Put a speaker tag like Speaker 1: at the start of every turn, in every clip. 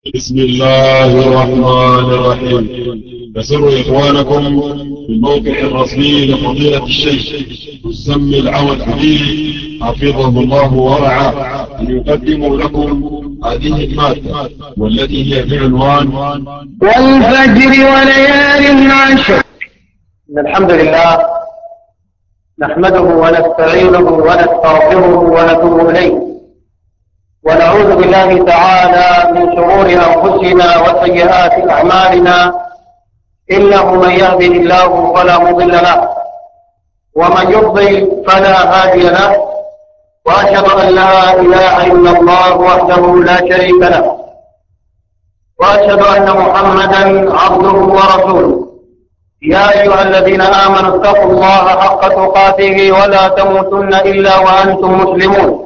Speaker 1: بسم الله الرحمن الرحيم. يسر إخوانكم في الموقع الرسمي لفضيلة الشيخ مسمي العود حبيب حفظه الله ورعاه أن يقدموا لكم هذه المادة والتي هي بعنوان
Speaker 2: والفجر وليال عشر. إن الحمد لله نحمده ونستعينه ونستغفره ونتوب إليه، ونعوذ بالله تعالى من شرور أنفسنا وسيئات أعمالنا، إنه من يهده الله فلا مضل له ومن يضلل فلا هادي له، وأشهد أن لا إله إلا الله وحده لا شريك له، وأشهد أن محمدا عبده ورسوله. يا أيها الذين آمنوا اتقوا الله حق تقاته ولا تموتن إلا وأنتم مسلمون.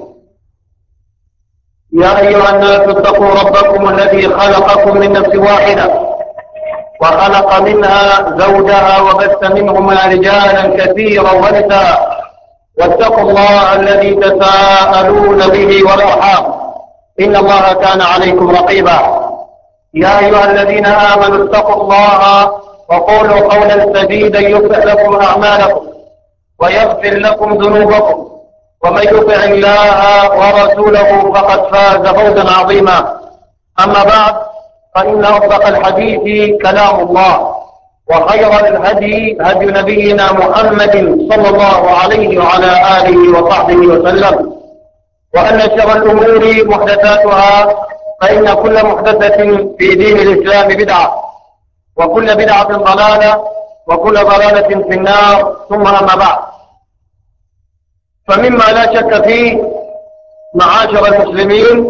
Speaker 2: يا أيها الناس اتقوا ربكم الذي خلقكم من نفس واحدة وخلق منها زوجها وبث منهما رجالا كثيرا ونساء، واتقوا الله الذي تساءلون به والأرحام إن الله كان عليكم رقيبا. يا أيها الذين آمنوا اتقوا الله وقولوا قولا سديدا يصلح لكم أعمالكم ويغفر لكم ذنوبكم، ومن يطع الله ورسوله فقد فاز فوزا عظيما. أما بعد، فإن أصدق الحديث كلام الله، وخير الهدي هدي نبينا محمد صلى الله عليه وعلى آله وصحبه وسلم، وأن شر الأمور محدثاتها، فإن كل محدثة في دين الإسلام بدعة، وكل بدعة ضلالة، وكل ضلالة في النار. ثم أما بعد، فمما لا شك فيه معاشر المسلمين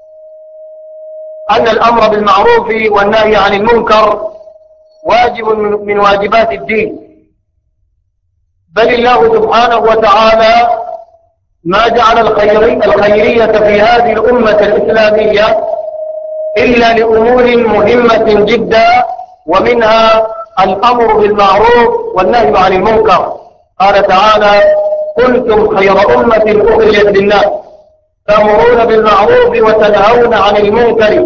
Speaker 2: أن الأمر بالمعروف والنهي عن المنكر واجب من واجبات الدين، بل الله سبحانه وتعالى ما جعل الخيرية في هذه الأمة الإسلامية إلا لأمور مهمة جدا، ومنها الأمر بالمعروف والنهي عن المنكر. قال تعالى: كنتم خير أمة أخرجت للناس تأمرون بالمعروف وتنهون عن المنكر.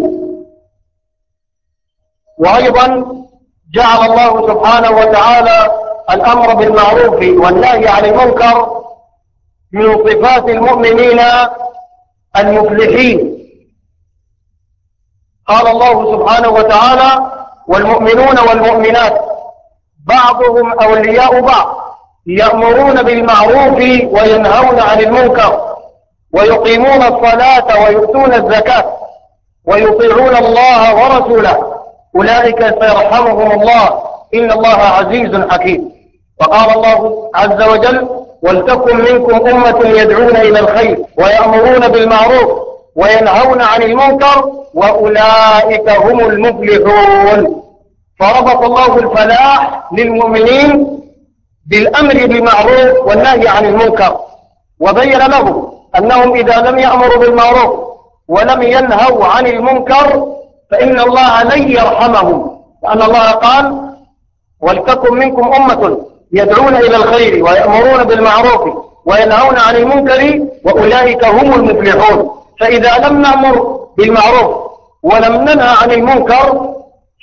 Speaker 2: وأيضا جعل الله سبحانه وتعالى الأمر بالمعروف والنهي عن المنكر من صفات المؤمنين المفلحين. قال الله سبحانه وتعالى: والمؤمنون والمؤمنات بعضهم أولياء بعض يأمرون بالمعروف وينهون عن المنكر ويقيمون الصلاة ويؤتون الزكاة ويطيعون الله ورسوله أولئك سيرحمهم الله إن الله عزيز حكيم. وقال الله عز وجل: ولتكن منكم أمة يدعون إلى الخير ويأمرون بالمعروف وينهون عن المنكر وأولئك هم المفلحون. فربط الله الفلاح للمؤمنين بالأمر بالمعروف والنهي عن المنكر، وبين لهم أنهم إذا لم يأمروا بالمعروف ولم ينهوا عن المنكر فإن الله لن يرحمهم، لأن الله قال: ولتكن منكم أمة يدعون إلى الخير ويأمرون بالمعروف وينهون عن المنكر وأولئك هم المفلحون. فإذا لم نأمر بالمعروف ولم ننهى عن المنكر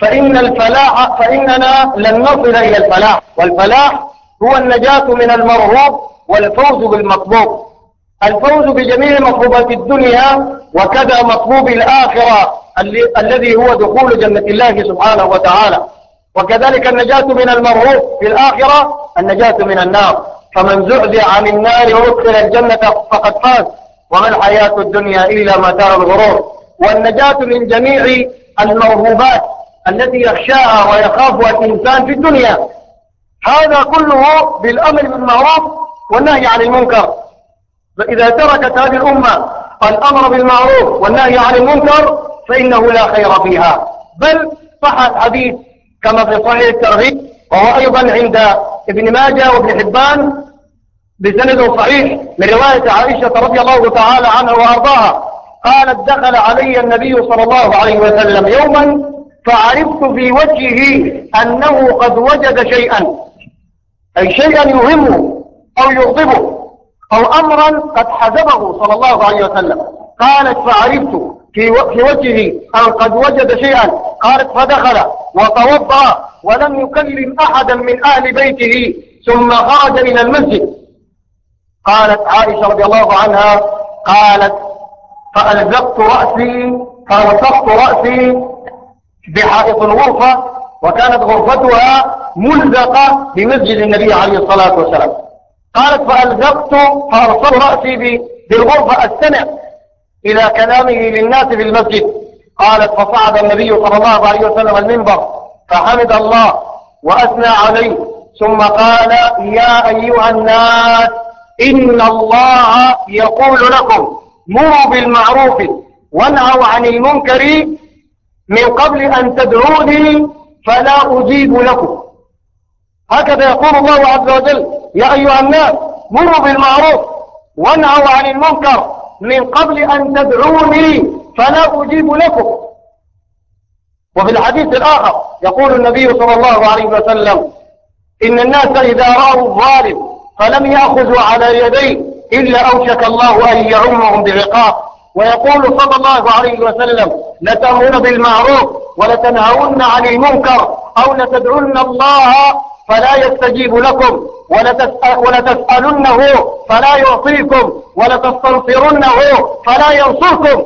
Speaker 2: فإننا لن نصل إلى الفلاح، والفلاح هو النجاة من المرهوب والفوز بالمطلوب، الفوز بجميع مطلوبات الدنيا وكذا مطلوب الآخرة الذي هو دخول جنة الله سبحانه وتعالى، وكذلك النجاة من المرهوب في الآخرة النجاة من النار. فمن زحزح عن النار وادخل الجنة فقد فاز، وما الحياة الدنيا إلا متاع الغرور. والنجاة من جميع المرهوبات التي يخشاها ويخافها الإنسان في الدنيا، هذا كله بالأمر بالمعروف والنهي عن المنكر. فإذا تركت هذه الأمة الأمر بالمعروف والنهي عن المنكر فإنه لا خير فيها. بل صح الحديث كما في صحيح الترغيب، وهو أيضا عند ابن ماجه وابن حبان بسند صحيح من رواية عائشة رضي الله تعالى عنها وأرضاها قالت: دخل علي النبي صلى الله عليه وسلم يوما فعرفت في وجهه أنه قد وجد شيئا، أي شيئا يهمه أو يغضبه أو أمرا قد حزبه صلى الله عليه وسلم. قالت: فعرفت في وجهه أن قد وجد شيئا. قالت فدخل وتوضأ ولم يكلم أحدا من أهل بيته ثم خرج إلى المسجد. قالت عائشة رضي الله عنها قالت فألزقت رأسي بحائط الغرفة، وكانت غرفتها ملزقة بمسجد النبي عليه الصلاة والسلام. قالت فأرسلت رأسي بالغرفة أستمع إلى كلامه للناس في المسجد. قالت فصعد النبي صلى الله عليه وسلم المنبر فحمد الله وأثنى عليه ثم قال يا أيها الناس إن الله يقول لكم مروا بالمعروف وانهوا عن المنكر من قبل أن تدعوني فلا أجيب لكم. هكذا يقول الله عز وجل يا أيها الناس مروا بالمعروف وانهوا عن المنكر من قبل أن تدعوني فلا أجيب لكم. وفي الحديث الآخر يقول النبي صلى الله عليه وسلم إن الناس إذا رأوا الظالم فلم يأخذوا على يديه إلا أوشك الله أن يعمهم بعقاب. ويقول صلى الله عليه وسلم لتأمرون بالمعروف ولتنهون عن المنكر أو لتدعون الله فلا يستجيب لكم ولتسألنه فلا يعطيكم ولتستنصرنه فلا ينصركم.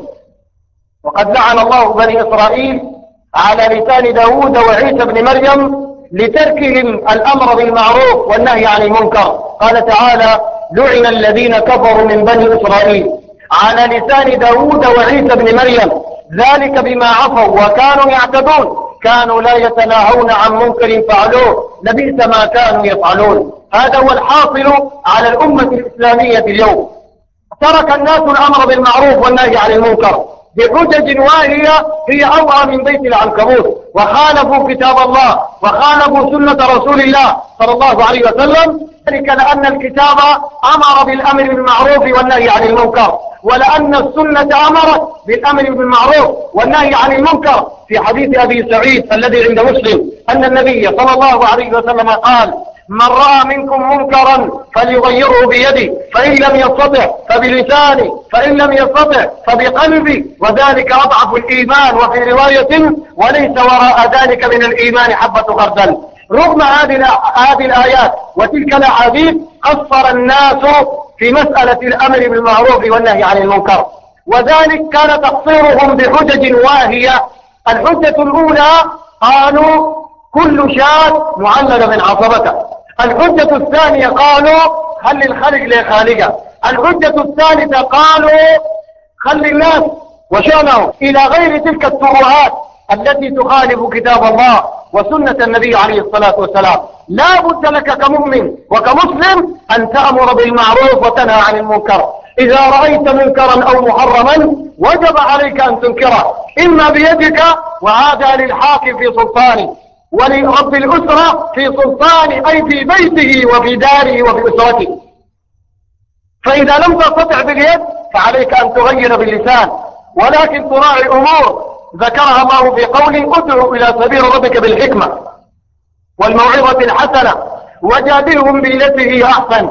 Speaker 2: وقد لعن الله بني إسرائيل على لسان داود وعيسى بن مريم لتركهم الأمر بالمعروف والنهي عن المنكر. قال تعالى لعن الذين كفروا من بني إسرائيل على لسان داود وعيسى بن مريم ذلك بما عصوا وكانوا يعتدون كانوا لا يتناهون عن منكر فعلوه لبئس ما كانوا يفعلون. هذا هو الحاصل على الأمة الإسلامية اليوم. ترك الناس الأمر بالمعروف والنهي عن المنكر بحجج واهية هي أوعى من بيت العنكبوت، وخالفوا كتاب الله وخالفوا سنة رسول الله صلى الله عليه وسلم، ذلك لأن الكتاب أمر بالأمر بالمعروف والنهي عن المنكر، ولأن السنة أمرت بالأمر بالمعروف والنهي عن المنكر. في حديث أبي سعيد الذي عند مسلم أن النبي صلى الله عليه وسلم قال من رأى منكم منكرا فليغيره بيده فإن لم يستطع فبلسانه فإن لم يستطع فبقلبه وذلك أضعف الإيمان. وفي رواية وليس وراء ذلك من الإيمان حبة خردل. رغم هذه الآيات وتلك الأحاديث قصر الناس في مسألة الأمر بالمعروف والنهي عن المنكر، وذلك كان تقصيرهم بحجج واهية. الحجة الأولى قالوا كل شاة معلقة من عصبته. الحجة الثانية قالوا خلي الخلق لخالقه. الحجة الثالثة قالوا خلي الناس وشأنهم، إلى غير تلك الترهات التي تخالف كتاب الله وسنة النبي عليه الصلاة والسلام. لا بد لك كمؤمن وكمسلم أن تأمر بالمعروف وتنهى عن المنكر. إذا رأيت منكرا أو محرما وجب عليك أن تنكره، إما بيدك وعاد للحاكم في سلطانه، ولرب الأسرة في سلطانه أي في بيته وفي داره وفي أسرته. فإذا لم تستطع باليد فعليك أن تغير باللسان، ولكن تراعي أمور ذكرها الله في قوله ادعو إلى سبيل ربك بالحكمة والموعظة الحسنة وجادلهم بالتي هي أحسن.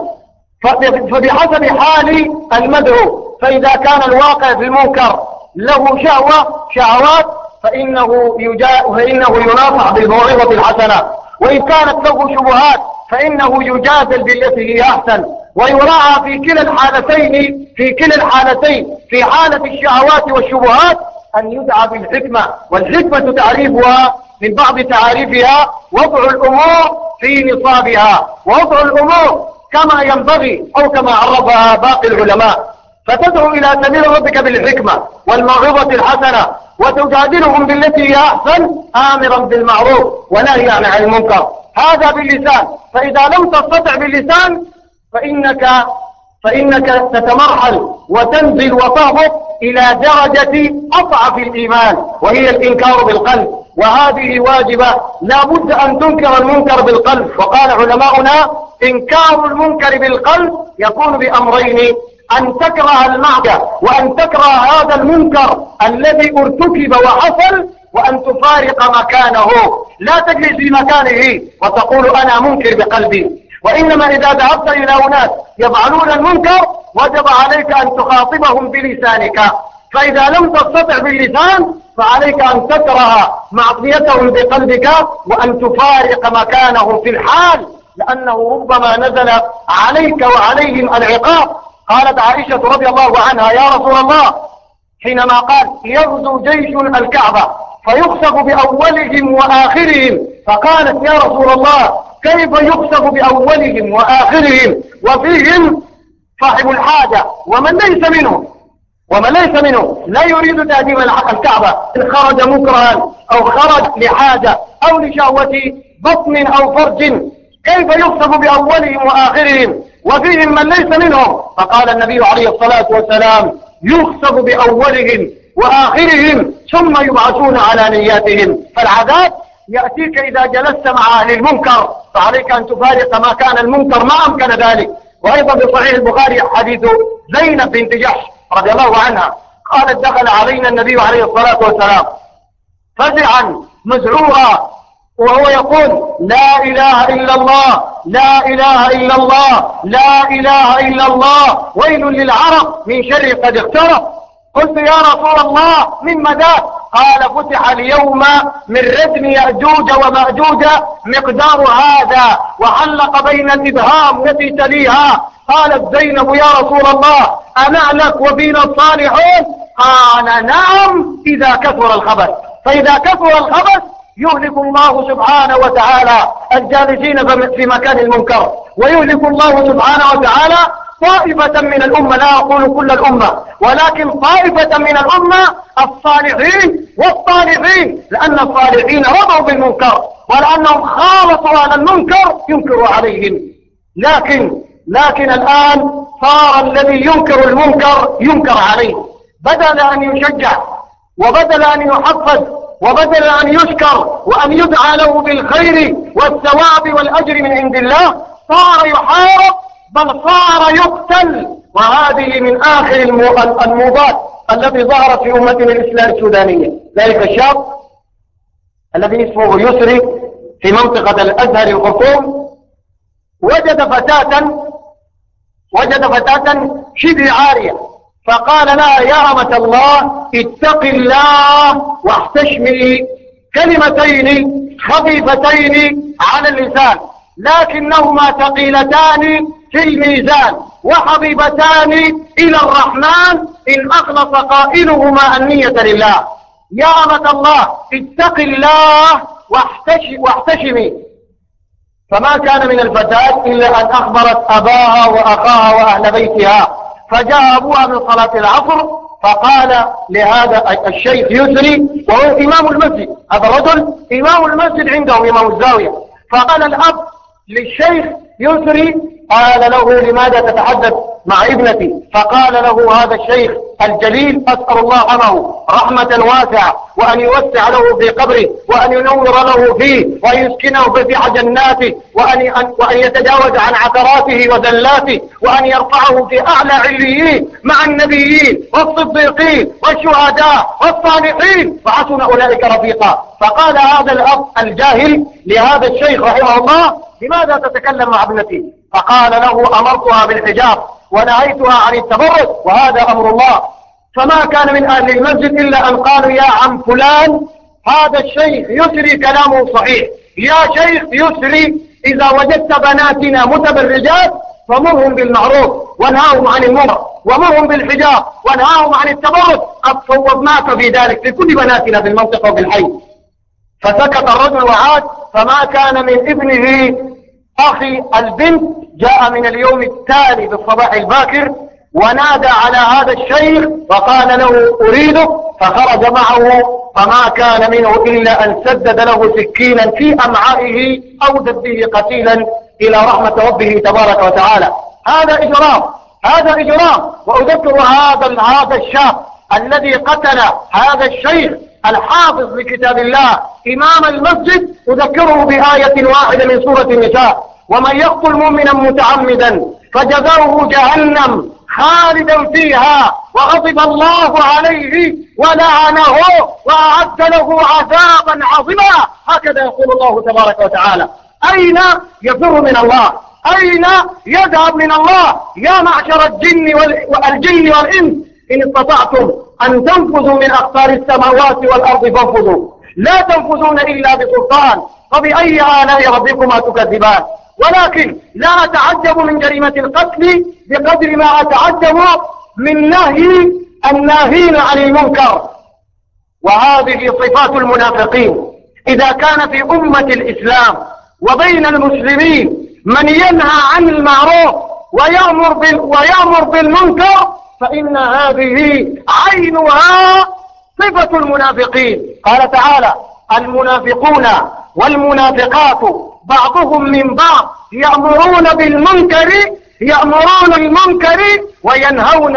Speaker 2: فبحسب حال المدعو، فإذا كان الواقع في المنكر له شهوات فإنه يناصح بالموعظة الحسنة، وإن كانت له شبهات فإنه يجادل بالتي هي أحسن. ويراعى في كلا الحالتين في حالة الشهوات والشبهات أن يدعى بالحكمة. والحكمة تعريفها من بعض تعاريفها وضع الأمور في نصابها، ووضع الأمور كما ينبغي أو كما عرفها باقي العلماء. فتدعو إلى سبيل ربك بالحكمة والموعظة الحسنة وتجادلهم بالتي هي أحسن آمرا بالمعروف ونهيا عن المنكر. هذا باللسان. فإذا لم تستطع باللسان فإنك تتمرحل وتنزل وتهبط إلى درجة أضعف الإيمان وهي الإنكار بالقلب، وهذه واجبة. لا بد أن تنكر المنكر بالقلب. وقال علماؤنا إنكار المنكر بالقلب يكون بأمرين: أن تكره المعصية وأن تكره هذا المنكر الذي ارتكب وحصل، وأن تفارق مكانه. لا تجلس في مكانه وتقول أنا منكر بقلبي، وإنما إذا ذهبت إلى أناس يفعلون المنكر وجب عليك أن تخاطبهم بلسانك. فإذا لم تستطع باللسان فعليك أن تكره معصيتهم بقلبك وأن تفارق مكانهم في الحال، لأنه ربما نزل عليك وعليهم العقاب. قالت عائشة رضي الله عنها: يا رسول الله، حينما قال: يغزو جيش الكعبة فيخسف بأولهم وآخرهم، فقالت: يا رسول الله، كيف يخسف بأولهم وآخرهم وفيهم صاحب الحاجة ومن ليس منهم لا يريد تهديم الكعبة، إن خرج مكرها أو خرج لحاجة أو لشهوة بطن أو فرج، كيف يخسف بأولهم وآخرهم وفيهم من ليس منهم؟ فقال النبي عليه الصلاة والسلام: يخسف بأولهم وآخرهم ثم يبعثون على نياتهم. فالعذاب يأتيك إذا جلست مع أهل المنكر، فعليك أن تفارق ما كان المنكر ما أمكن ذلك. وأيضا في صحيح البخاري حديث زينب بنت جحش رضي الله عنها قالت: دخل علينا النبي عليه الصلاة والسلام فزعا مذعورا وهو يقول: لا إله إلا الله، لا إله إلا الله، لا إله إلا الله، ويل للعرب من شر قد اقترب. قلت: يا رسول الله، من ذاك؟ قال: فتح اليوم من ردم يأجوج ومأجوج مقدار هذا، وعلق بين الإبهام التي تليها. قالت زينب: يا رسول الله، أنعلك وفينا الصالحون؟ قال: نعم، إذا كثر الخبث. فإذا كثر الخبث يهلك الله سبحانه وتعالى الجالسين في مكان المنكر، ويهلك الله سبحانه وتعالى طائفة من الأمة، لا أقول كل الأمة، ولكن طائفة من الأمة الصالحين والطالحين، لأن الصالحين رضوا بالمنكر، ولأنهم خالطوا على المنكر ينكروا عليهم. لكن الآن صار الذي ينكر المنكر ينكر عليه، بدل أن يشجع وبدل أن يحفز وبدل أن يشكر وأن يدعى له بالخير والثواب والأجر من عند الله، صار يحارب، بل صار يقتل. وهذه من آخر الموضات التي ظهرت في أمتنا الإسلام السودانية. ذلك الشاب الذي اسمه يسري في منطقة الأزهر الخرطوم وجد فتاة شبه عارية، فقال لها: يا أمة الله، اتق الله واحتشمي، كلمتين خفيفتين على اللسان لكنهما ثقيلتان في الميزان وحبيبتان إلى الرحمن إن أخلص قائلهما النية لله. يا أمة الله، اتق الله واحتشمي. فما كان من الفتاة إلا أن أخبرت أباها وأخاها وأهل بيتها، فجاء أبوها من صلاة العصر فقال لهذا الشيخ يسري، وهو إمام المسجد، هذا رجل إمام المسجد عندهم إمام الزاوية، فقال الأب للشيخ يسري، قال له: لماذا تتحدث مع ابنتي؟ فقال له هذا الشيخ الجليل: أسأل الله عنه رحمة واسعة، وأن يوسع له في قبره، وأن ينور له فيه، وأن يسكنه بفسح جناته، وأن يتجاوز عن عثراته وذلاته، وأن يرفعه في أعلى عليين مع النبيين والصديقين والشهداء والصالحين، وحسن أولئك رفيقا. فقال هذا الأب الجاهل لهذا الشيخ رحمه الله: لماذا تتكلم مع ابنتي؟ فقال له: أمرتها بالحجاب ونهيتها عن التبرج، وهذا أمر الله. فما كان من أهل المسجد إلا أن قالوا: يا عم فلان، هذا الشيخ يسري كلامه صحيح، يا شيخ يسري، إذا وجدت بناتنا متبرجات فمرهم بالمعروف وانهاهم عن المنكر، ومرهم بالحجاب وانهاهم عن التبرج، قد صوبناك في ذلك لكل بناتنا في المنطقة وفي الحي. فسكت الرجل وعاد. فما كان من ابنه أخي البنت جاء من اليوم التالي بالصباح الباكر ونادى على هذا الشيخ وقال له: أريدك، فخرج معه، فما كان منه إلا أن سدد له سكينا في أمعائه أو به قتيلا إلى رحمة ربه تبارك وتعالى. هذا إجرام. وأذكر هذا الشاب الذي قتل هذا الشيخ الحافظ لكتاب الله إمام المسجد، أذكره بآية واحدة من سورة النساء: ومن يقتل مؤمنا متعمدا فجزاؤه جهنم خالدا فيها وغضب الله عليه ولعنه وأعد له عذابا عظيما. هكذا يقول الله تبارك وتعالى. أين يفر من الله؟ أين يذهب من الله؟ يا معشر الجن والإنس، إن استطعتم أن تنفذوا من أقطار السماوات والأرض فانفذوا، لا تنفذون إلا بسلطان، فبأي آلاء ربكما تكذبان؟ ولكن لا أتعجب من جريمة القتل بقدر ما أتعجب من نهي الناهين عن المنكر. وهذه صفات المنافقين. إذا كان في أمة الإسلام وبين المسلمين من ينهى عن المعروف ويأمر بالمنكر، فإن هذه عينها صفة المنافقين. قال تعالى: المنافقون والمنافقات بعضهم من بعض يأمرون بالمنكر وينهون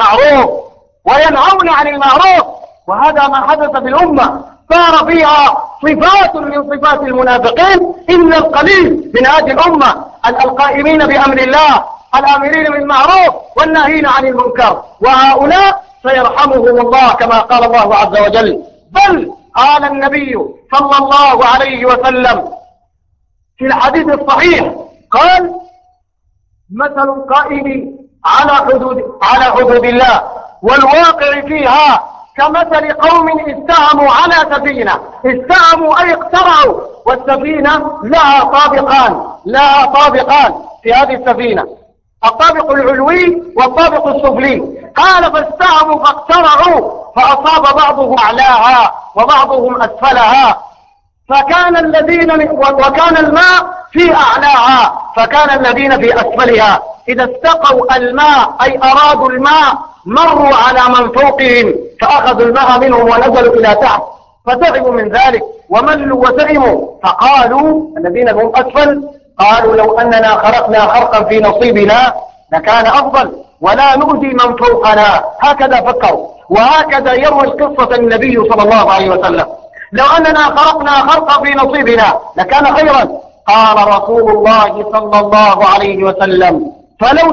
Speaker 2: عن المعروف. وهذا ما حدث بالأمة، صار فيها صفات من صفات المنافقين. إن القليل من هذه الأمة القائمين بأمر الله، الآمرين بالمعروف والناهين عن المنكر، وهؤلاء سيرحمهم الله كما قال الله عز وجل. بل قال النبي صلى الله عليه وسلم في الحديث الصحيح، قال: مثل القائم على حدود الله والواقع فيها كمثل قوم استهموا على سفينة. استهموا أي اقترعوا، والسفينة لها طابقان في هذه السفينة، الطابق العلوي والطابق السفلي. قال: فاستهموا فاقترعوا فأصاب بعضهم أعلاها وبعضهم أسفلها، وكان الماء في أعلاها فكان الذين في أسفلها إذا استقوا الماء أي أرادوا الماء مروا على من فوقهم فأخذوا الماء منهم ونزلوا إلى تحت، فتعبوا من ذلك وملوا وسئموا. فقالوا الذين هم أسفل: قالوا لو أننا خرقنا خرقا في نصيبنا لكان أفضل ولا نؤذي من فوقنا. هكذا فكروا، وهكذا يروي القصة النبي صلى الله عليه وسلم: لو أننا خرقنا خرقا في نصيبنا لكان خيرا. قال رسول الله صلى الله عليه وسلم: فلو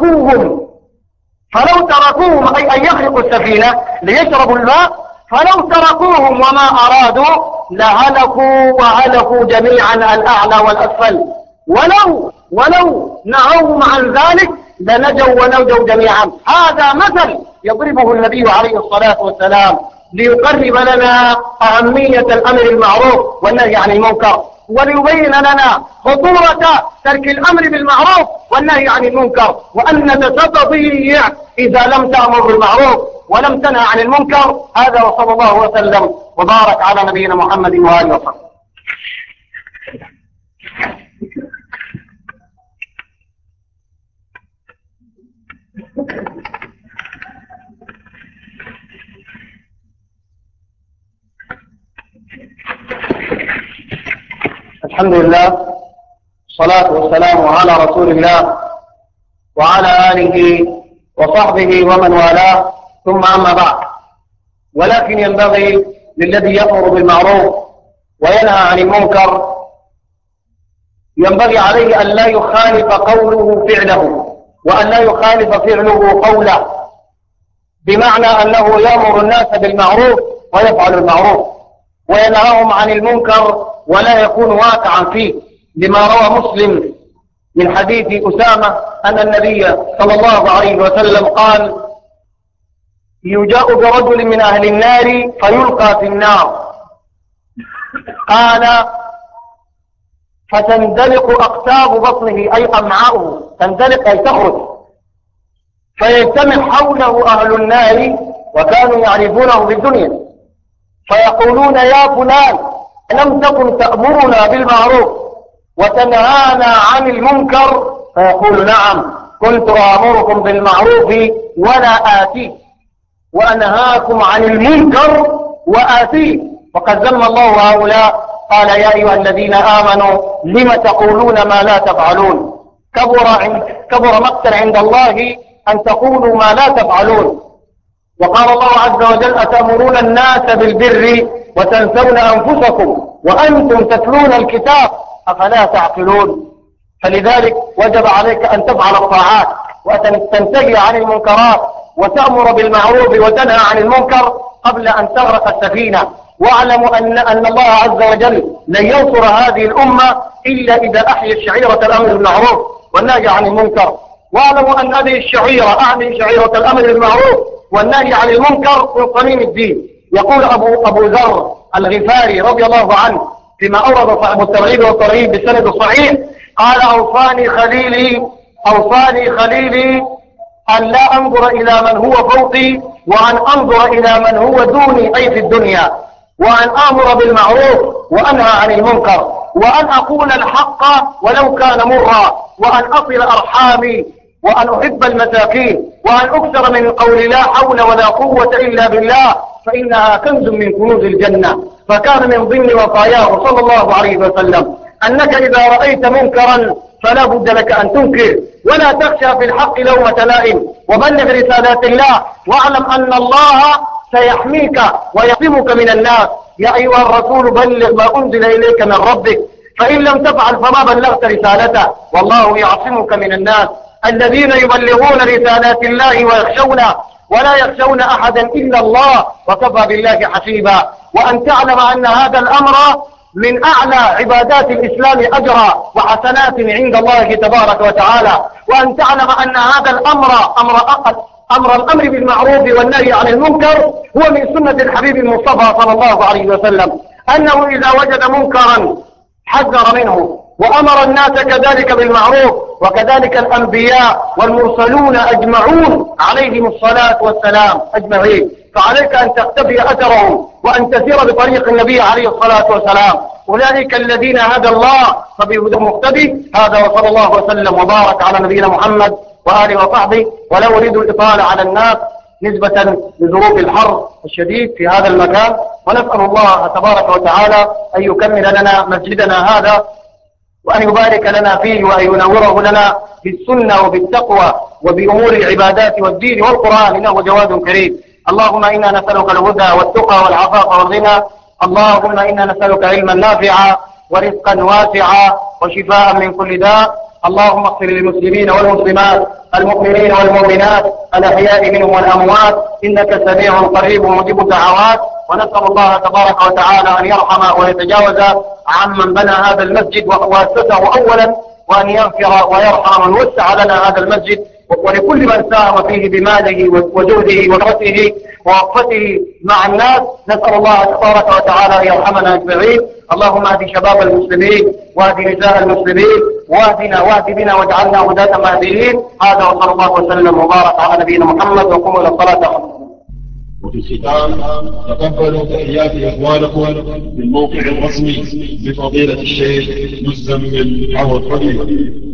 Speaker 2: تركوهم أي أن يخرقوا السفينة ليشربوا الماء، فلو تركوهم وما أرادوا وهلكوا جميعا الأعلى والأسفل، ولو نهوهم عن ذلك لنجوا ونجوا جميعا. هذا مثل يضربه النبي عليه الصلاة والسلام ليقرب لنا أهمية الأمر المعروف والنهي عن المنكر، وليبين لنا خطورة ترك الأمر بالمعروف والنهي عن المنكر، وأنك ستضيع إذا لم تأمر بالمعروف ولم تنهى عن المنكر. هذا وصلى الله وسلم وبارك على نبينا محمد وآله وصحبه. الحمد لله، الصلاة والسلام على رسول الله وعلى آله وصحبه ومن والاه، ثم أما بعد. ولكن ينبغي للذي يأمر بالمعروف وينهى عن المنكر، ينبغي عليه أن لا يخالف قوله فعله، وأن لا يخالف فعله قوله، بمعنى أنه يأمر الناس بالمعروف ويفعل المعروف، وينهاهم عن المنكر ولا يكون واقعا فيه، لما روى مسلم من حديث أسامة أن النبي صلى الله عليه وسلم قال: يجاء برجل من أهل النار فيلقى في النار، قال: فتندلق أقتاب بطنه أي أمعاؤه، تندلق أي تخرج، فيجتمع حوله أهل النار وكانوا يعرفونه بالدنيا، فيقولون: يا فلان، لم تكن تأمرنا بالمعروف وتنهانا عن المنكر؟ فيقول: نعم، كنت آمركم بالمعروف ولا آتيه، وأنهاكم عن المنكر وآتيه. وقد ذم الله هؤلاء، قال: يا أيها الذين آمنوا لم تقولون ما لا تفعلون، كبر مقتا عند الله أن تقولوا ما لا تفعلون. وقال الله عز وجل: أتأمرون الناس بالبر وتنسون أنفسكم وأنتم تتلون الكتاب أفلا تعقلون. فلذلك وجب عليك أن تفعل الطاعات وتنتهي عن المنكرات وتأمر بالمعروف وتنهى عن المنكر قبل أن تغرق السفينة. واعلموا أن الله عز وجل لن ينصر هذه الأمة إلا إذا أحيت شعيرة الأمر بالمعروف والنهي عن المنكر. واعلموا أن هذه الشعيرة، أعني شعيرة الأمر بالمعروف والنهي عن المنكر من صميم الدين. يقول أبو ذر الغفاري رضي الله عنه فيما أورد صاحب الترغيب والترهيب بالسند الصحيح، قال أوصاني خليلي أن لا أنظر إلى من هو فوقي وأن أنظر إلى من هو دوني أي في الدنيا، وأن آمر بالمعروف وأنهى عن المنكر، وأن أقول الحق ولو كان مرا، وأن أصل أرحامي، وأن أحب المساكين، وأن أكثر من قول لا حول ولا قوة إلا بالله فإنها كنز من كنوز الجنة. فكان من ضمن وصاياه صلى الله عليه وسلم أنك إذا رأيت منكرا فلا بد لك أن تنكر، ولا تخشى في الحق لومة لائم، وبلغ رسالات الله، واعلم أن الله سيحميك ويعصمك من الناس. يا أيها الرسول بلغ ما أنزل إليك من ربك، فإن لم تفعل فما بلغت رسالته، والله يعصمك من الناس. الذين يبلغون رسالات الله ويخشونه ولا يخشون أحدا إلا الله وكفى بالله حسيبا. وأن تعلم أن هذا الأمر من أعلى عبادات الإسلام أجرا وحسنات عند الله تبارك وتعالى. وأن تعلم أن هذا الأمر أمر الأمر بالمعروف والنهي عن المنكر هو من سنة الحبيب المصطفى صلى الله عليه وسلم، أنه إذا وجد منكرا حذر منه وأمر الناس كذلك بالمعروف، وكذلك الأنبياء والمرسلون أجمعون عليهم الصلاة والسلام أجمعين. فعليك أن تقتفي أثرهم وأن تسير بطريق النبي عليه الصلاة والسلام. أولئك الذين هدى الله فبهدى مقتدي. هذا وصلى الله وسلم وبارك على نبينا محمد وآله وصحبه. ولا أريد الإطالة على الناس نسبة لظروف الحر الشديد في هذا المكان، ونسأل الله تبارك وتعالى أن يكمل لنا مسجدنا هذا، وأن يبارك لنا فيه، وأن ينوره لنا بالسنة وبالتقوى وبأمور العبادات والدين والقرآن، إنه جواد كريم. اللهم إنا نسألك الهدى والتقى والعفاف والغنى. اللهم إنا نسألك علما نافعا ورزقا واسعا وشفاء من كل داء. اللهم اغفر للمسلمين والمسلمات، المؤمنين والمؤمنات، الأحياء منهم والأموات، إنك سميع قريب مجيب الدعوات. ونسأل الله تبارك وتعالى أن يرحم ويتجاوز عمن بنى هذا المسجد وأسسه أولا، وأن يغفر ويرحم من وسع لنا هذا المسجد، ولكل من ساهم فيه بماله وجهده ووقته ووقفته مع الناس. نسأل الله تبارك وتعالى أن يرحمنا أجمعين. اللهم اهد شباب المسلمين واهد نساء المسلمين، واهد بنا واجعلنا هداة مهديين. هذا وصلى الله وسلم وبارك على نبينا محمد، وقوموا إلى الصلاة.
Speaker 1: وفي الختام تقبلوا تحيات إخوانكم بالموقع الرسمي لفضيلة الشيخ مزمل عوض حبيب.